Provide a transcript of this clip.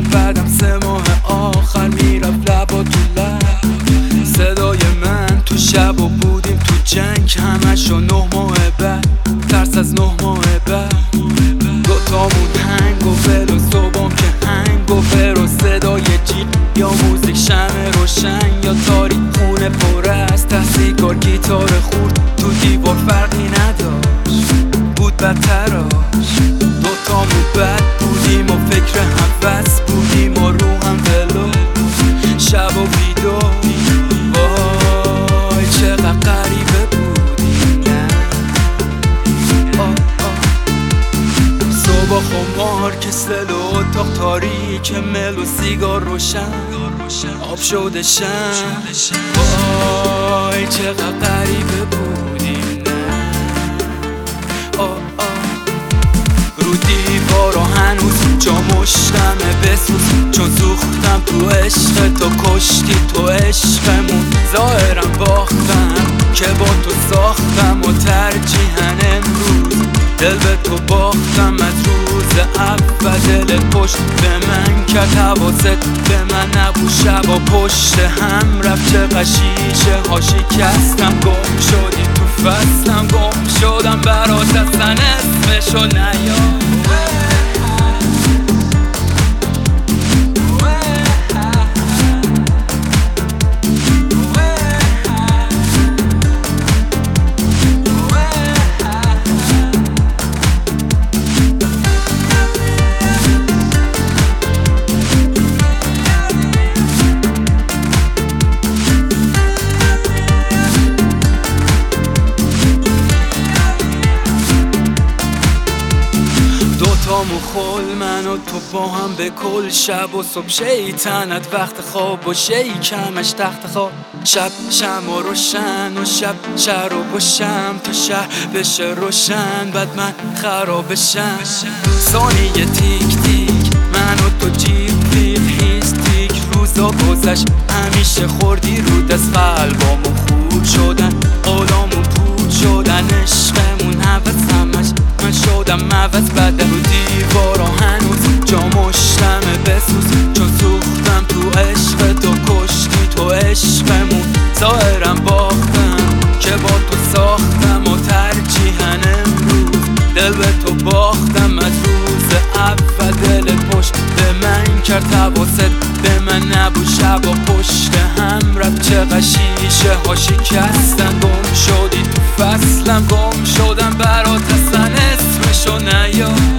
و بعدم 3 ماه آخر میرفت لبا تو لب. صدای من تو شب و بودیم تو جنگ همشو 9 ماه بعد، ترس از 9 ماه بعد. دوتامون هنگ و ول و صبحم که هنگ و فر و صدای جیغ یا موزیک شمع روشن یا تاریک خونه پر از ته سیگار گیتار خورد تو دیوار فرقی نداشت بود بدتراش. دوتامون بد بودیم و فکر هوس بودیم و رو هم ولو شب و بیدار. وای چقدر غریبه بودیم نه صبح خمار کسل و اتاق تاریک مل و سیگار روشن آب شده شم. وای چقدر غریبه بودیم نه رو دیوارا هنوز جا مشتمه بسوز چون سوختم تو عشق تو کشتی تو عشقمون. ظاهرم باختم که با تو ساختم و ترجیحاً امروز دل به تو باختم. از روز اول دلت پشت به من کرد حواست به من نبود شبا پشت هم رفت. چقدر شیشه ها شکستم گم شدی تو فصلم گم شدم برات اصلا اسمشو نیار. دوتامو خل من و تو با هم به کل شب و صبح شیطنت وقت خواب و شیکمش تخت خواب. شب شمع روشن و شب شهر رو باشم تا شهر بشه روشن بعد من خراب بشم. ثانیه تیک تیک من و تو جیغ تیغ هیستیک روزا گذشت همیشه خوردی رو دست قلبامو خود شدن قولامون پود شدن عشقمون حوث همش من شدم عوض بعد رو دیوارا هنوز جا مشتمه بسوز چون سوختم تو عشق تو کشتی تو عشقمون. ظاهرم باختم که با تو ساختم و ترجیحاً امروز دل به تو باختم. از روز اول دلت پشت به من کرد حواست به من نبود شبا پشت هم رفت. چقدر شیشه ها شکستن گم شدی تو فصلم گم شدم برات اصلا اسمشو نیار.